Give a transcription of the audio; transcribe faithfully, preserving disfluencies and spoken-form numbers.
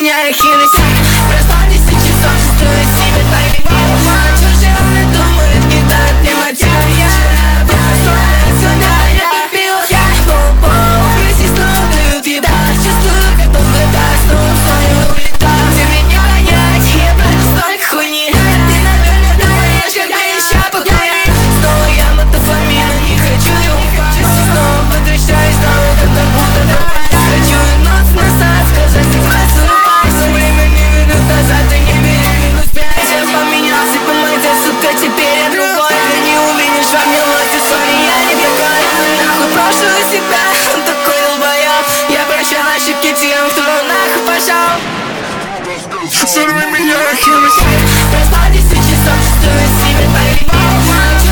меня их и носит. Проспал десять часов, чувствую себя твоим мамой. Чужие он думает, не дает мне мотив. Я просто сюда, я попил. Я пол-пол, крыси снова дают ебать. Чувствую, как долго так снова снова улетаю. Ты меня гонять, я пройду столько хуйни. Ты, наверное, думаешь, когда еще похуй. Снова я мотофамина, не хочу я упасть. Снова возвращаюсь домой, когда будто давай. Хочу вернуться назад, сказать тебе surprise. Времени минут назад ты не бери минус пять. Я поменялся, помойте, сука, теперь я другой. Ты не увидишь во мне власти, сори, я не такой. Нахуй прошлого себя, он такой долбоёб. Я прощаю ошибки тем, кто нахуй пошел. Сорви меня, химус. Проспал десять часов, чувствую себя твоим.